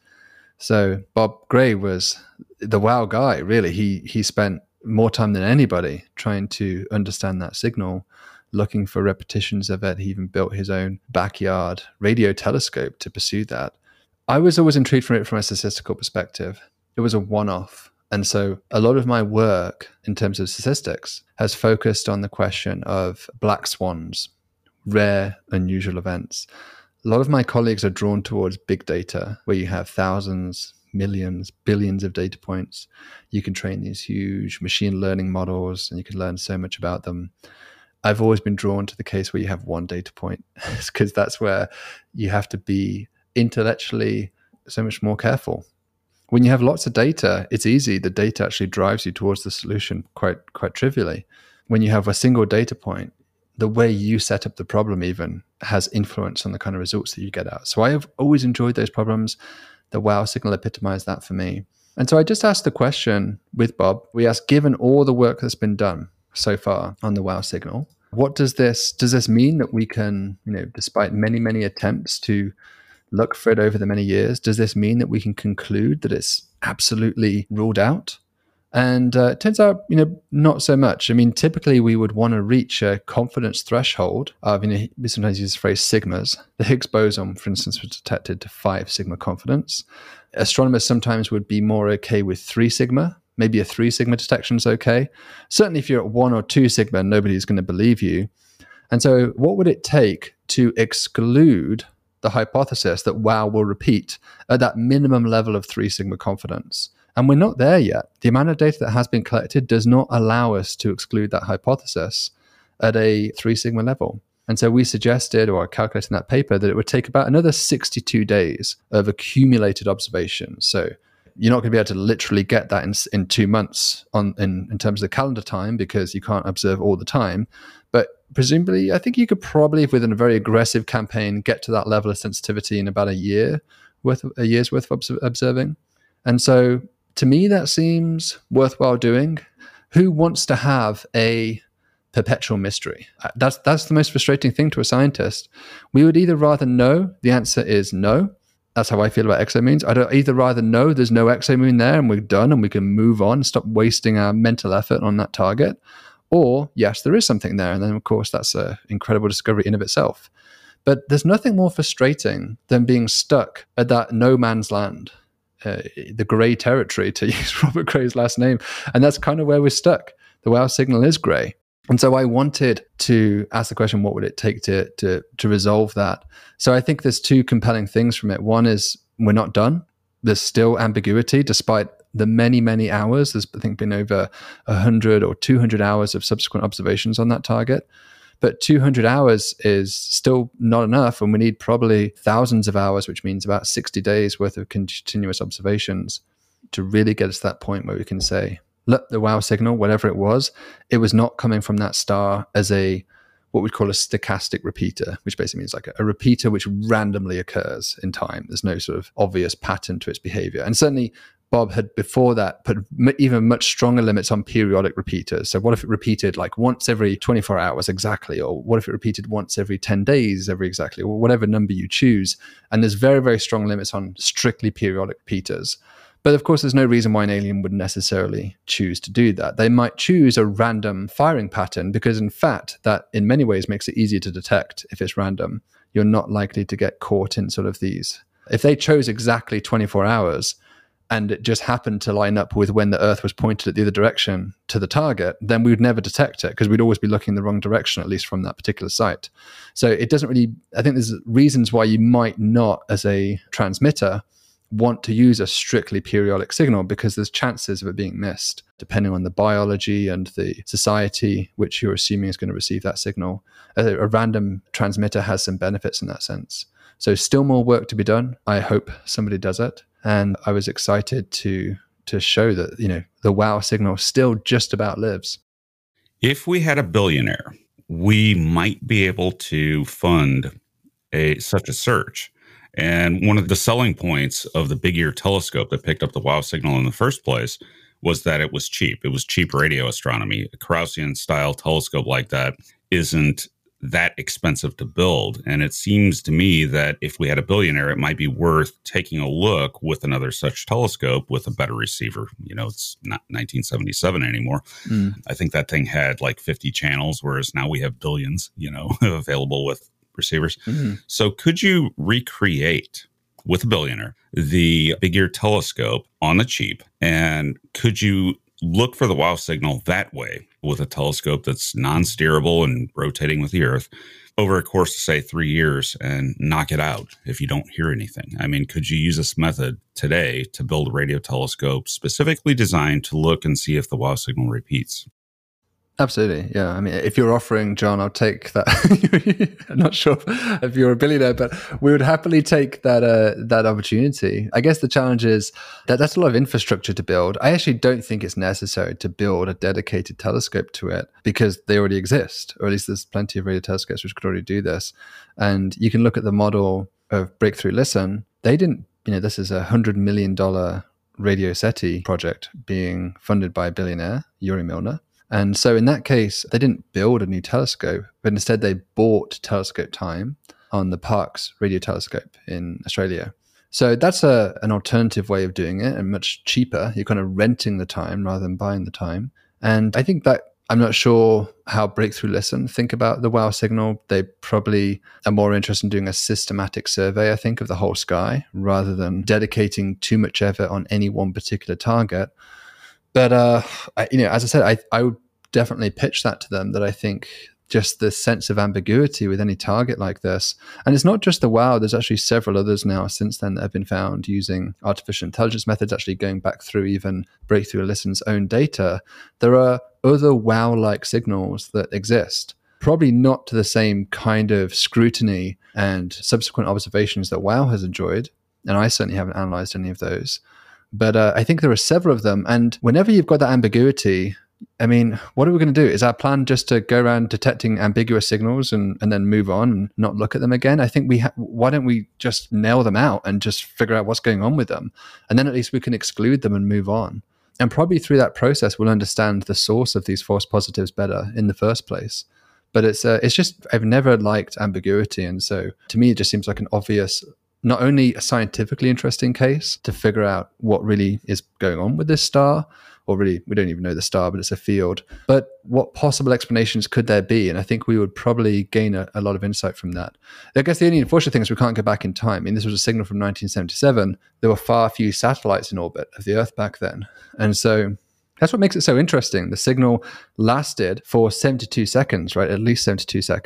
So Bob Gray was the wow guy, really. He he spent more time than anybody trying to understand that signal, looking for repetitions of it. He even built his own backyard radio telescope to pursue that. I was always intrigued from it from a statistical perspective. It was a one-off. And so a lot of my work in terms of statistics has focused on the question of black swans, rare, unusual events. A lot of my colleagues are drawn towards big data, where you have thousands, millions, billions of data points. You can train these huge machine learning models and you can learn so much about them. I've always been drawn to the case where you have one data point, because that's where you have to be intellectually so much more careful. When you have lots of data, it's easy. The data actually drives you towards the solution quite quite trivially. When you have a single data point, the way you set up the problem even has influence on the kind of results that you get out. So I have always enjoyed those problems. The wow signal epitomized that for me. And so I just asked the question with Bob. We asked, given all the work that's been done so far on the wow signal, what does this, does this mean that we can, you know, despite many, many attempts to look for it over the many years, does this mean that we can conclude that it's absolutely ruled out? And uh, it turns out, you know, not so much. I mean, typically we would want to reach a confidence threshold of, you know, we sometimes use the phrase sigmas. The Higgs boson, for instance, was detected to five sigma confidence. Astronomers sometimes would be more okay with three sigma. Maybe a three sigma detection is okay. Certainly if you're at one or two sigma, nobody's going to believe you. And so what would it take to exclude the hypothesis that wow will repeat at that minimum level of three sigma confidence? And we're not there yet. The amount of data that has been collected does not allow us to exclude that hypothesis at a three sigma level. And so we suggested, or calculated in that paper, that it would take about another sixty-two days of accumulated observations. So you're not going to be able to literally get that in, in two months on in, in terms of the calendar time, because you can't observe all the time. But presumably, I think you could probably, within a very aggressive campaign, get to that level of sensitivity in about a year worth of, a year's worth of obs- observing. And so to me, that seems worthwhile doing. Who wants to have a perpetual mystery? That's that's the most frustrating thing to a scientist. We would either rather know the answer is no. That's how I feel about exomoons. I'd either rather know there's no exomoon there and we're done and we can move on, stop wasting our mental effort on that target, or yes, there is something there. And then, of course, that's an incredible discovery in of itself. But there's nothing more frustrating than being stuck at that no man's land. Uh, the grey territory, to use Robert Gray's last name. And that's kind of where we're stuck. The wow signal is grey. And so I wanted to ask the question, what would it take to, to, to resolve that? So I think there's two compelling things from it. One is we're not done. There's still ambiguity, despite the many, many hours. There's, I think, been over one hundred or two hundred hours of subsequent observations on that target. But two hundred hours is still not enough, and we need probably thousands of hours, which means about sixty days worth of continuous observations to really get us to that point where we can say, look, the wow signal, whatever it was, it was not coming from that star as a what we call a stochastic repeater, which basically means like a, a repeater which randomly occurs in time. There's no sort of obvious pattern to its behavior. And certainly Bob had before that put m- even much stronger limits on periodic repeaters. So what if it repeated like once every twenty-four hours exactly? Or what if it repeated once every ten days every exactly? Or whatever number you choose. And there's very, very strong limits on strictly periodic repeaters. But of course, there's no reason why an alien would necessarily choose to do that. They might choose a random firing pattern because, in fact, that in many ways makes it easier to detect if it's random. You're not likely to get caught in sort of these. If they chose exactly twenty-four hours and it just happened to line up with when the Earth was pointed at the other direction to the target, then we would never detect it because we'd always be looking in the wrong direction, at least from that particular site. So it doesn't really, I think there's reasons why you might not, as a transmitter, want to use a strictly periodic signal because there's chances of it being missed depending on the biology and the society which you're assuming is going to receive that signal. A, a random transmitter has some benefits in that sense. So still more work to be done. I hope somebody does it. And I was excited to to show that, you know, the wow signal still just about lives. If we had a billionaire, we might be able to fund a such a search. And one of the selling points of the Big Ear telescope that picked up the wow signal in the first place was that it was cheap. It was cheap radio astronomy. A Kraussian-style telescope like that isn't that expensive to build. And it seems to me that if we had a billionaire, it might be worth taking a look with another such telescope with a better receiver. You know, it's not nineteen seventy-seven anymore. Mm. I think that thing had like fifty channels, whereas now we have billions, you know, available with receivers. Mm-hmm. So could you recreate with a billionaire the Big Ear telescope on the cheap? And could you look for the wow signal that way with a telescope that's non-steerable and rotating with the Earth over a course of, say, three years and knock it out if you don't hear anything? I mean, could you use this method today to build a radio telescope specifically designed to look and see if the wow signal repeats? Absolutely. Yeah. I mean, if you're offering, John, I'll take that. I'm not sure if you're a billionaire, but we would happily take that uh, that opportunity. I guess the challenge is that that's a lot of infrastructure to build. I actually don't think it's necessary to build a dedicated telescope to it because they already exist, or at least there's plenty of radio telescopes which could already do this. And you can look at the model of Breakthrough Listen. They didn't, you know, this is a one hundred million dollars Radio SETI project being funded by a billionaire, Yuri Milner. And so in that case, they didn't build a new telescope, but instead they bought telescope time on the Parkes radio telescope in Australia. So that's a, an alternative way of doing it and much cheaper. You're kind of renting the time rather than buying the time. And I think that I'm not sure how Breakthrough Listen think about the wow signal. They probably are more interested in doing a systematic survey, I think, of the whole sky rather than dedicating too much effort on any one particular target. But, uh, I, you know, as I said, I, I would definitely pitch that to them, that I think just the sense of ambiguity with any target like this. And it's not just the wow. There's actually several others now since then that have been found using artificial intelligence methods, actually going back through even Breakthrough Listen's own data. There are other wow-like signals that exist, probably not to the same kind of scrutiny and subsequent observations that wow has enjoyed. And I certainly haven't analyzed any of those. But uh, I think there are several of them. And whenever you've got that ambiguity, I mean, what are we going to do? Is our plan just to go around detecting ambiguous signals and, and then move on and not look at them again? I think we ha- why don't we just nail them out and just figure out what's going on with them? And then at least we can exclude them and move on. And probably through that process, we'll understand the source of these false positives better in the first place. But it's uh, it's just, I've never liked ambiguity. And so to me, it just seems like an obvious, not only a scientifically interesting case to figure out what really is going on with this star, or really, we don't even know the star, but it's a field, but what possible explanations could there be? And I think we would probably gain a, a lot of insight from that. I guess the only unfortunate thing is we can't go back in time. I mean, this was a signal from nineteen seventy-seven. There were far few satellites in orbit of the Earth back then. And so that's what makes it so interesting. The signal lasted for seventy-two seconds, right? At least seventy-two seconds.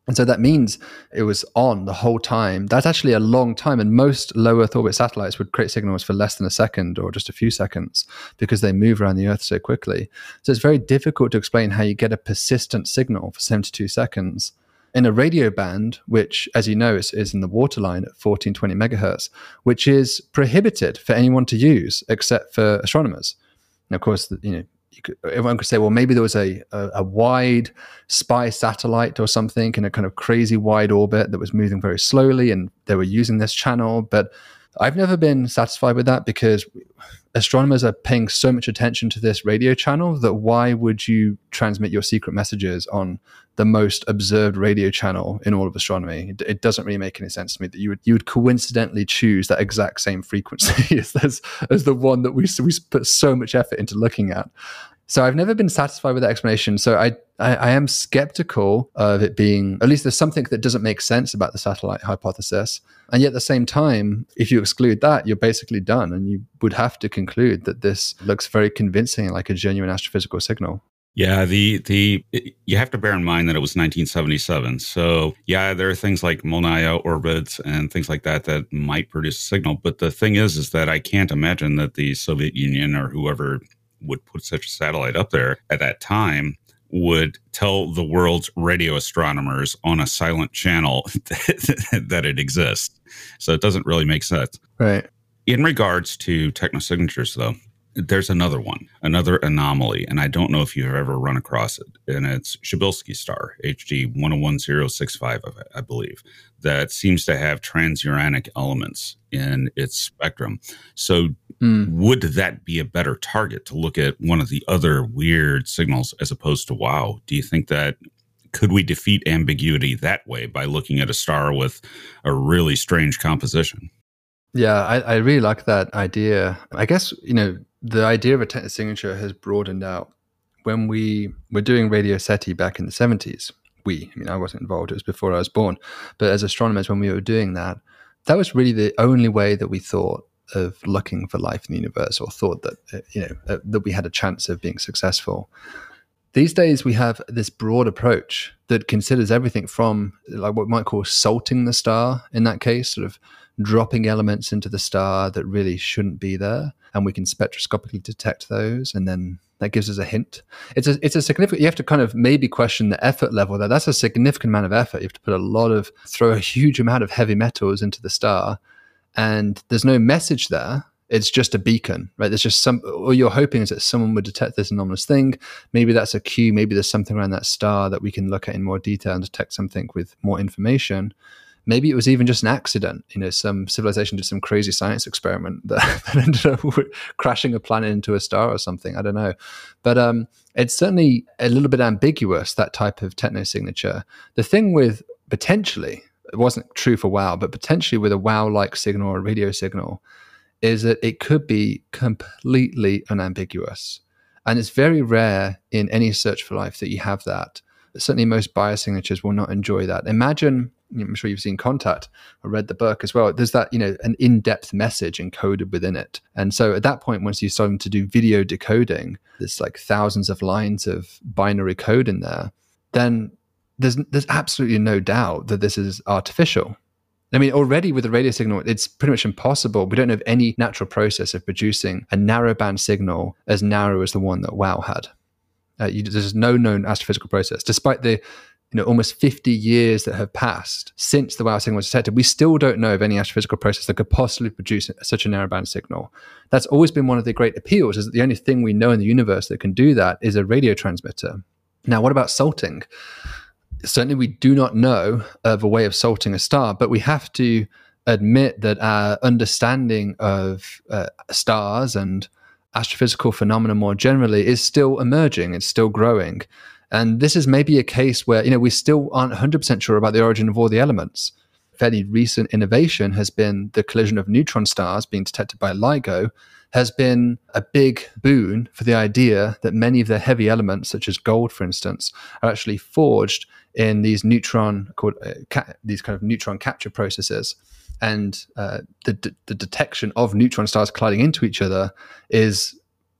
And so that means it was on the whole time. That's actually a long time. And most low Earth orbit satellites would create signals for less than a second or just a few seconds because they move around the Earth so quickly. So it's very difficult to explain how you get a persistent signal for seventy-two seconds in a radio band, which, as you know, is, is in the waterline at fourteen twenty megahertz, which is prohibited for anyone to use except for astronomers. And of course, you know, You could, everyone could say, well, maybe there was a, a, a wide spy satellite or something in a kind of crazy wide orbit that was moving very slowly and they were using this channel. But I've never been satisfied with that because astronomers are paying so much attention to this radio channel that why would you transmit your secret messages on the most observed radio channel in all of astronomy? It, it doesn't really make any sense to me that you would you would coincidentally choose that exact same frequency as, as, as the one that we, we put so much effort into looking at. So I've never been satisfied with that explanation. So I, I, I am skeptical of it being, at least there's something that doesn't make sense about the satellite hypothesis. And yet at the same time, if you exclude that, you're basically done. And you would have to conclude that this looks very convincing, like a genuine astrophysical signal. Yeah, the the you have to bear in mind that it was nineteen seventy-seven. So yeah, there are things like Molniya orbits and things like that that might produce a signal. But the thing is, is that I can't imagine that the Soviet Union or whoever would put such a satellite up there at that time would tell the world's radio astronomers on a silent channel that, that it exists. So it doesn't really make sense. Right. In regards to technosignatures, though, there's another one, another anomaly, and I don't know if you've ever run across it, and it's Cebulski star, H G one oh one zero six five, I believe, that seems to have transuranic elements in its spectrum. So mm. would that be a better target to look at one of the other weird signals as opposed to WOW? Do you think that could we defeat ambiguity that way by looking at a star with a really strange composition? Yeah, I, I really like that idea. I guess, you know, the idea of a technosignature has broadened out. When we were doing Radio SETI back in the seventies, we, I mean, I wasn't involved, it was before I was born, but as astronomers, when we were doing that, that was really the only way that we thought of looking for life in the universe, or thought that, you know, uh, that we had a chance of being successful. These days, we have this broad approach that considers everything from like what we might call salting the star, in that case, sort of dropping elements into the star that really shouldn't be there, and we can spectroscopically detect those, and then that gives us a hint. It's a it's a significant. You have to kind of maybe question the effort level there. That's a significant amount of effort. You have to put a lot of throw a huge amount of heavy metals into the star, and there's no message there. It's just a beacon, right? There's just some. All you're hoping is that someone would detect this anomalous thing. Maybe that's a cue. Maybe there's something around that star that we can look at in more detail and detect something with more information. Maybe it was even just an accident. You know, some civilization did some crazy science experiment that, that ended up crashing a planet into a star or something. I don't know. But um, it's certainly a little bit ambiguous, that type of technosignature. The thing with potentially, it wasn't true for WOW, but potentially with a WOW-like signal or a radio signal, is that it could be completely unambiguous. And it's very rare in any search for life that you have that. Certainly most biosignatures will not enjoy that. Imagine, I'm sure you've seen Contact or read the book as well. There's that, you know, an in-depth message encoded within it. And so at that point, once you start to do video decoding, there's like thousands of lines of binary code in there, then there's there's absolutely no doubt that this is artificial. I mean, already with the radio signal, it's pretty much impossible. We don't know of any natural process of producing a narrowband signal as narrow as the one that WOW had. Uh, you, there's no known astrophysical process, despite the, you know, almost fifty years that have passed since the WOW signal was detected. We still don't know of any astrophysical process that could possibly produce such a narrowband signal. That's always been one of the great appeals, is that the only thing we know in the universe that can do that is a radio transmitter. Now, what about salting? Certainly, we do not know of a way of salting a star, but we have to admit that our understanding of uh, stars and astrophysical phenomena more generally is still emerging. It's still growing. And this is maybe a case where, you know, we still aren't one hundred percent sure about the origin of all the elements. Fairly recent innovation has been the collision of neutron stars being detected by LIGO, has been a big boon for the idea that many of the heavy elements, such as gold, for instance, are actually forged in these neutron called uh, ca- these kind of neutron capture processes. And uh, the, d- the detection of neutron stars colliding into each other is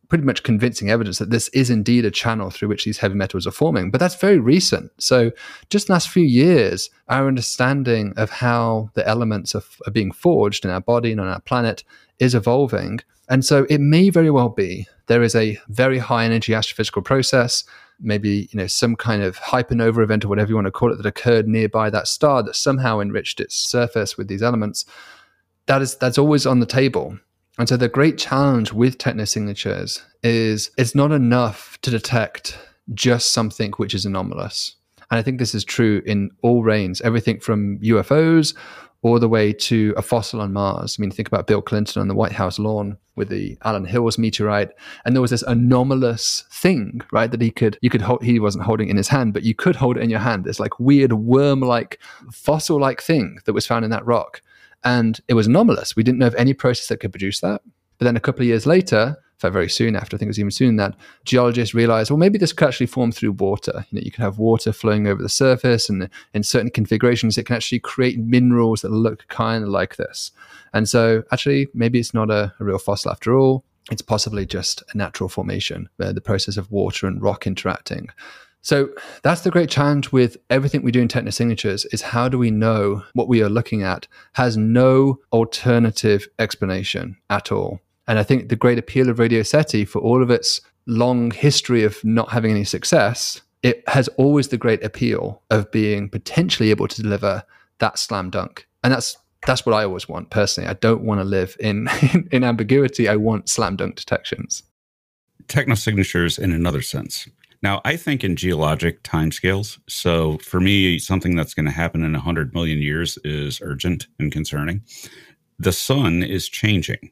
pretty much convincing evidence that this is indeed a channel through which these heavy metals are forming. But that's very recent. So just in the last few years, our understanding of how the elements are, are being forged in our body and on our planet is evolving. And so it may very well be there is a very high energy astrophysical process, maybe, you know, some kind of hypernova event or whatever you want to call it, that occurred nearby that star that somehow enriched its surface with these elements. That is, that's always on the table. And so the great challenge with technosignatures is it's not enough to detect just something which is anomalous. And I think this is true in all reigns, everything from U F Os all the way to a fossil on Mars. I mean, think about Bill Clinton on the White House lawn with the Allen Hills meteorite. And there was this anomalous thing, right, that he could, you could hold, he wasn't holding it in his hand, but you could hold it in your hand. This like weird worm-like, fossil-like thing that was found in that rock. And it was anomalous. We didn't know of any process that could produce that. But then a couple of years later, in fact, very soon after, I think it was even sooner than that, geologists realized, well, maybe this could actually form through water. You know, you can have water flowing over the surface, and in certain configurations, it can actually create minerals that look kind of like this. And so actually, maybe it's not a, a real fossil after all. It's possibly just a natural formation, where the process of water and rock interacting. So that's the great challenge with everything we do in technosignatures, is how do we know what we are looking at has no alternative explanation at all. And I think the great appeal of Radio SETI, for all of its long history of not having any success, it has always the great appeal of being potentially able to deliver that slam dunk. And that's that's what I always want personally. I don't want to live in, in, in ambiguity. I want slam dunk detections. Technosignatures in another sense. Now, I think in geologic timescales. So for me, something that's going to happen in one hundred million years is urgent and concerning. The sun is changing.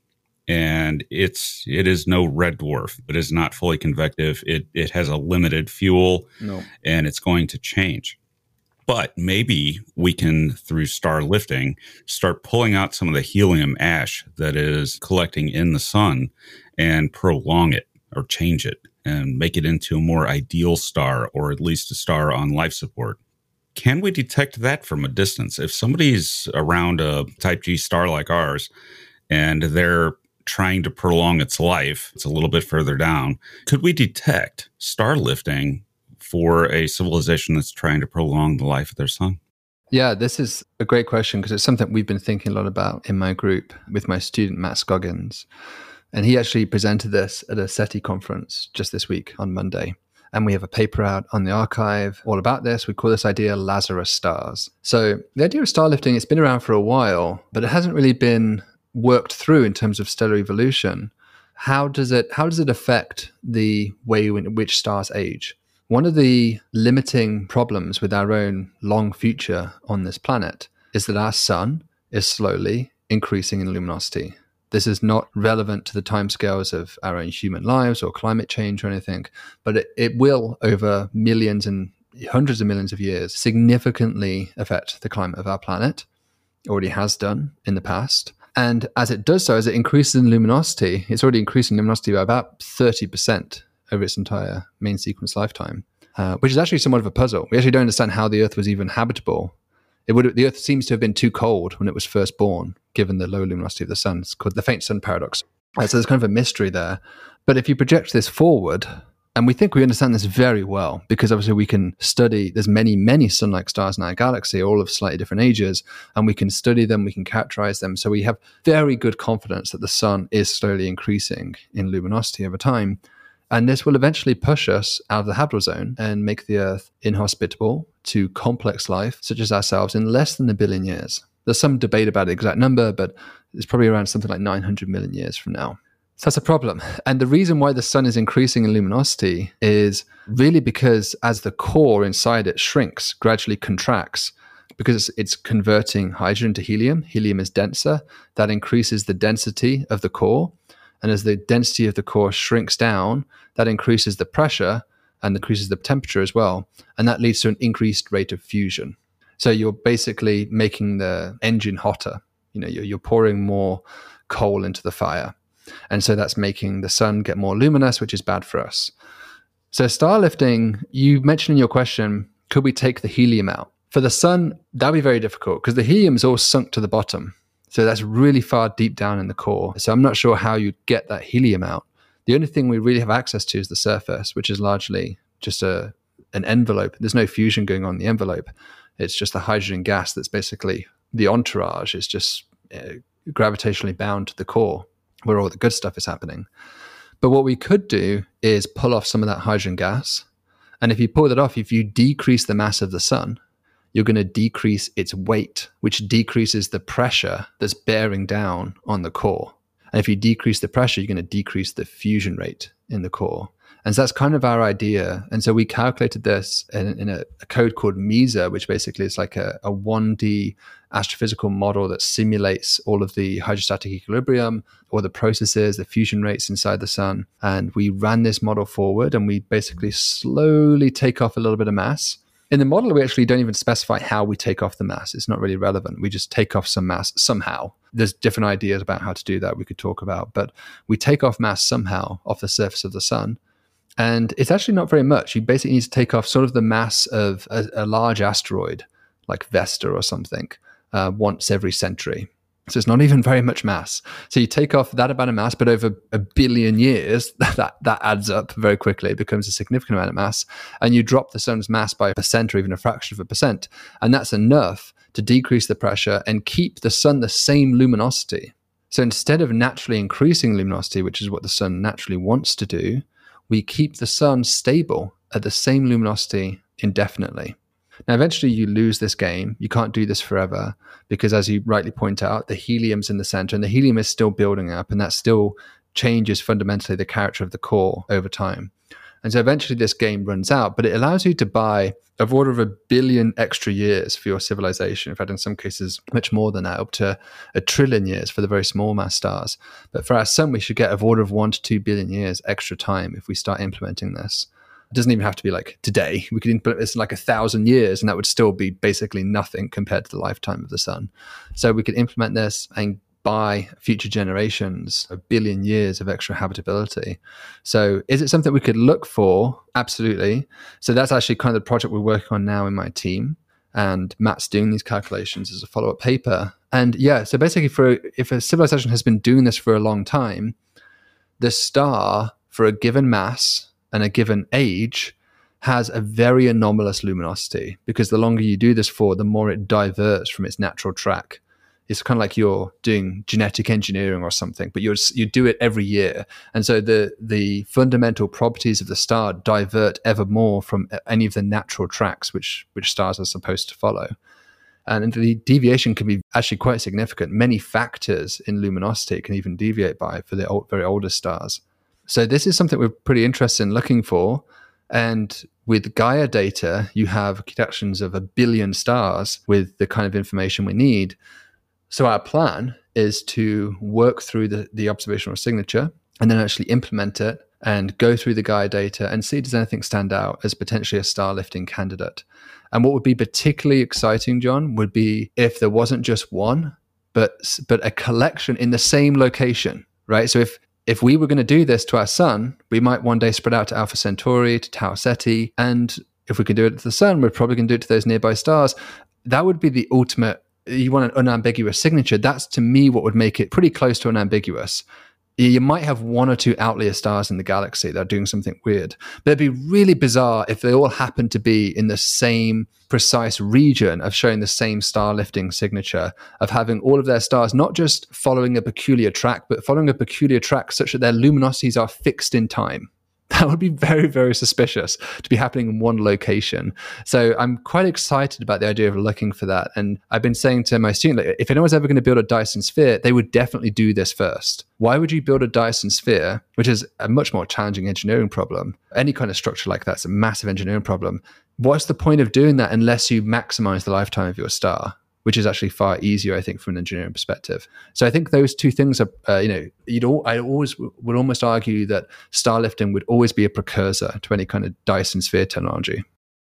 And it's it is no red dwarf. It is not fully convective. It it has a limited fuel, no. And it's going to change. But maybe we can, through star lifting, start pulling out some of the helium ash that is collecting in the sun and prolong it or change it and make it into a more ideal star, or at least a star on life support. Can we detect that from a distance? If somebody's around a type G star like ours and they're trying to prolong its life, it's a little bit further down, could we detect star lifting for a civilization that's trying to prolong the life of their sun? Yeah, this is a great question, because it's something we've been thinking a lot about in my group with my student, Matt Scoggins. And he actually presented this at a SETI conference just this week on Monday. And we have a paper out on the archive all about this. We call this idea Lazarus stars. So the idea of star lifting, it's been around for a while, but it hasn't really been worked through in terms of stellar evolution. How does it how does it affect the way in which stars age? One of the limiting problems with our own long future on this planet is that our sun is slowly increasing in luminosity. This is not relevant to the timescales of our own human lives or climate change or anything, but it, it will, over millions and hundreds of millions of years, significantly affect the climate of our planet. It already has done in the past. And as it does so, as it increases in luminosity, it's already increasing luminosity by about thirty percent over its entire main sequence lifetime, uh, which is actually somewhat of a puzzle. We actually don't understand how the Earth was even habitable. It would the Earth seems to have been too cold when it was first born, given the low luminosity of the sun. It's called the faint sun paradox. Uh, so there's kind of a mystery there. But if you project this forward, and we think we understand this very well, because obviously we can study, there's many, many sun-like stars in our galaxy, all of slightly different ages, and we can study them, we can characterize them. So we have very good confidence that the sun is slowly increasing in luminosity over time. And this will eventually push us out of the habitable zone and make the Earth inhospitable to complex life, such as ourselves, in less than a billion years. There's some debate about the exact number, but it's probably around something like nine hundred million years from now. So that's a problem. And the reason why the sun is increasing in luminosity is really because as the core inside it shrinks, gradually contracts, because it's converting hydrogen to helium. Helium is denser. That increases the density of the core. And as the density of the core shrinks down, that increases the pressure and increases the temperature as well. And that leads to an increased rate of fusion. So you're basically making the engine hotter. You know, you're, you're pouring more coal into the fire. And so that's making the sun get more luminous, which is bad for us. So star lifting, you mentioned in your question, could we take the helium out? For the sun, that would be very difficult because the helium is all sunk to the bottom. So that's really far deep down in the core. So I'm not sure how you'd get that helium out. The only thing we really have access to is the surface, which is largely just a an envelope. There's no fusion going on in the envelope. It's just the hydrogen gas that's basically the entourage. It's just uh, gravitationally bound to the core where all the good stuff is happening. But what we could do is pull off some of that hydrogen gas. And if you pull that off, if you decrease the mass of the sun, you're going to decrease its weight, which decreases the pressure that's bearing down on the core. And if you decrease the pressure, you're going to decrease the fusion rate in the core. And so that's kind of our idea. And so we calculated this in, in a, a code called MESA, which basically is like a, a one D astrophysical model that simulates all of the hydrostatic equilibrium, all the processes, the fusion rates inside the sun. And we ran this model forward, and we basically slowly take off a little bit of mass. In the model, we actually don't even specify how we take off the mass. It's not really relevant. We just take off some mass somehow. There's different ideas about how to do that we could talk about, but we take off mass somehow off the surface of the sun. And it's actually not very much. You basically need to take off sort of the mass of a, a large asteroid, like Vesta or something, uh, once every century. So it's not even very much mass. So you take off that amount of mass, but over a billion years, that, that adds up very quickly. It becomes a significant amount of mass. And you drop the sun's mass by a percent or even a fraction of a percent. And that's enough to decrease the pressure and keep the sun the same luminosity. So instead of naturally increasing luminosity, which is what the sun naturally wants to do, we keep the sun stable at the same luminosity indefinitely. Now, eventually you lose this game. You can't do this forever because, as you rightly point out, the helium's in the center, and the helium is still building up, and that still changes fundamentally the character of the core over time. And so eventually this game runs out, but it allows you to buy of order of a billion extra years for your civilization. In fact, in some cases, much more than that, up to a trillion years for the very small mass stars. But for our sun, we should get of order of one to two billion years extra time if we start implementing this. It doesn't even have to be like today. We could implement this in like a thousand years, and that would still be basically nothing compared to the lifetime of the sun. So we could implement this and buy future generations a billion years of extra habitability. So is it something we could look for? Absolutely. So that's actually kind of the project we're working on now in my team. And Matt's doing these calculations as a follow-up paper. And yeah, so basically for if a civilization has been doing this for a long time, the star for a given mass and a given age has a very anomalous luminosity, because the longer you do this for, the more it diverts from its natural track. It's kind of like you're doing genetic engineering or something, but you're, you do it every year. And so the, the fundamental properties of the star divert ever more from any of the natural tracks which, which stars are supposed to follow. And the deviation can be actually quite significant. Many factors in luminosity can even deviate by for the old, very oldest stars. So this is something we're pretty interested in looking for. And with Gaia data, you have collections of a billion stars with the kind of information we need. So our plan is to work through the, the observational signature and then actually implement it and go through the Gaia data and see does anything stand out as potentially a star lifting candidate. And what would be particularly exciting, John, would be if there wasn't just one, but but a collection in the same location, right? So if if we were going to do this to our sun, we might one day spread out to Alpha Centauri, to Tau Ceti, and if we could do it to the sun, we're probably going to do it to those nearby stars. That would be the ultimate. You want an unambiguous signature. That's, to me, what would make it pretty close to unambiguous. You might have one or two outlier stars in the galaxy that are doing something weird, but it'd be really bizarre if they all happen to be in the same precise region of showing the same star lifting signature, of having all of their stars not just following a peculiar track, but following a peculiar track such that their luminosities are fixed in time. That would be very, very suspicious to be happening in one location. So I'm quite excited about the idea of looking for that. And I've been saying to my student, like, if anyone's ever going to build a Dyson sphere, they would definitely do this first. Why would you build a Dyson sphere, which is a much more challenging engineering problem? Any kind of structure like that's a massive engineering problem. What's the point of doing that unless you maximize the lifetime of your star? Which is actually far easier, I think, from an engineering perspective. So I think those two things are, uh, you know, you'd all, I always would almost argue that star lifting would always be a precursor to any kind of Dyson sphere technology.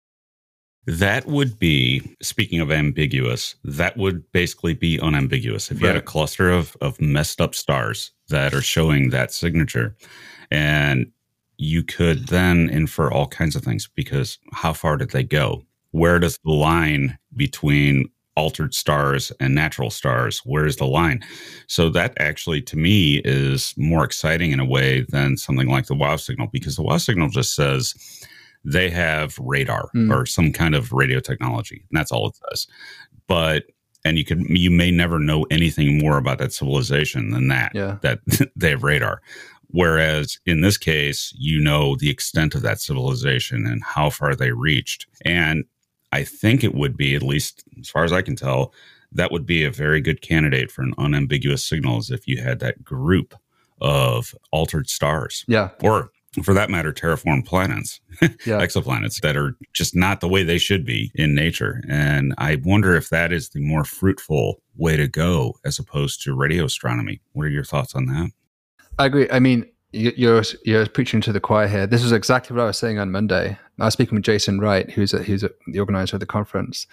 That would be, speaking of ambiguous, that would basically be unambiguous. If you right. had a cluster of, of messed up stars that are showing that signature, and you could then infer all kinds of things, because how far did they go? Where does the line between altered stars and natural stars? Where's the line? So that actually, to me, is more exciting in a way than something like the WOW signal, because the WOW signal just says they have radar mm. or some kind of radio technology, and that's all it says. But and you could you may never know anything more about that civilization than that. Yeah. That they have radar. Whereas in this case, you know the extent of that civilization and how far they reached. And I think it would be, at least as far as I can tell, that would be a very good candidate for an unambiguous signal, is if you had that group of altered stars. Yeah. Or for that matter, terraformed planets, yeah. exoplanets that are just not the way they should be in nature. And I wonder if that is the more fruitful way to go as opposed to radio astronomy. What are your thoughts on that? I agree. I mean, you're you're preaching to the choir here. This is exactly what I was saying on Monday. I was speaking with Jason Wright, who's a, who's a, the organizer of the conference,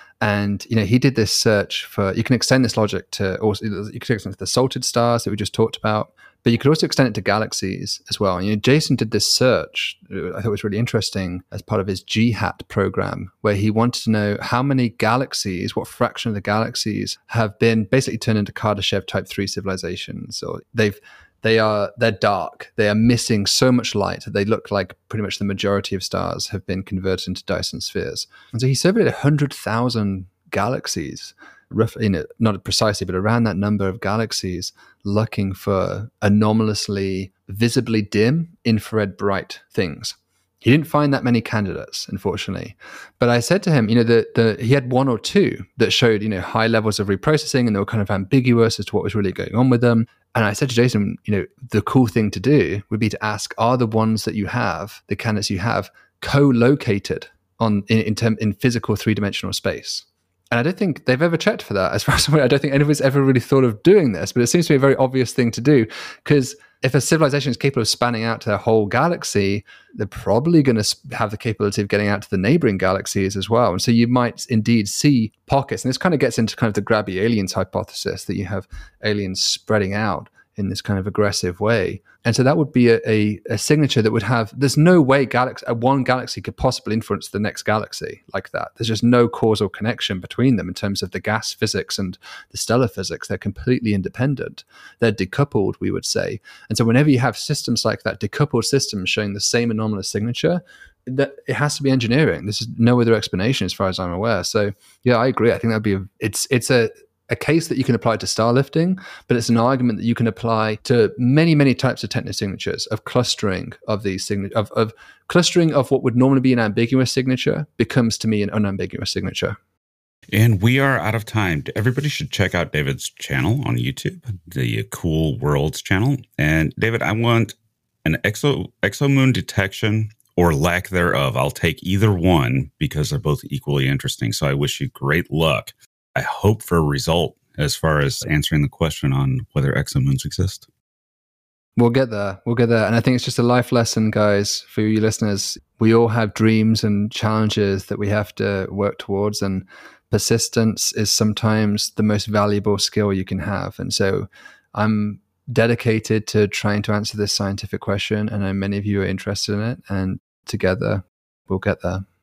and you know he did this search for. You can extend this logic to also you can extend it to the salted stars that we just talked about, but you could also extend it to galaxies as well. And, you know, Jason did this search. I thought was really interesting as part of his G HAT program, where he wanted to know how many galaxies, what fraction of the galaxies have been basically turned into Kardashev Type three civilizations, or they've. They are, they're dark. They are missing so much light that they look like pretty much the majority of stars have been converted into Dyson spheres. And so he surveyed one hundred thousand galaxies, roughly, you know, not precisely, but around that number of galaxies, looking for anomalously, visibly dim, infrared bright things. He didn't find that many candidates, unfortunately. But I said to him, you know, the, the, he had one or two that showed, you know, high levels of reprocessing, and they were kind of ambiguous as to what was really going on with them. And I said to Jason, you know, the cool thing to do would be to ask, are the ones that you have, the candidates you have, co-located on in in, term, in physical three-dimensional space? And I don't think they've ever checked for that. As far as I'm aware, I don't think anybody's ever really thought of doing this, but it seems to be a very obvious thing to do, because if a civilization is capable of spanning out to their whole galaxy, they're probably going to have the capability of getting out to the neighboring galaxies as well. And so you might indeed see pockets. And this kind of gets into kind of the grabby aliens hypothesis, that you have aliens spreading out in this kind of aggressive way. And so that would be a, a, a signature that would have, there's no way galaxy, one galaxy could possibly influence the next galaxy like that. There's just no causal connection between them in terms of the gas physics and the stellar physics. They're completely independent. They're decoupled, we would say. And so whenever you have systems like that, decoupled systems showing the same anomalous signature, that it has to be engineering. This is no other explanation as far as I'm aware. So yeah, I agree. I think that'd be, a, it's, it's a, a case that you can apply to star lifting, but it's an argument that you can apply to many, many types of technosignatures, of clustering of these sign- of, of clustering of what would normally be an ambiguous signature becomes to me an unambiguous signature. And we are out of time. Everybody should check out David's channel on YouTube, the Cool Worlds channel. And David, I want an exo exomoon detection or lack thereof. I'll take either one because they're both equally interesting. So I wish you great luck. I hope for a result as far as answering the question on whether exomoons exist. We'll get there. We'll get there. And I think it's just a life lesson, guys, for you listeners. We all have dreams and challenges that we have to work towards, and persistence is sometimes the most valuable skill you can have. And so I'm dedicated to trying to answer this scientific question, and I know many of you are interested in it, and together we'll get there.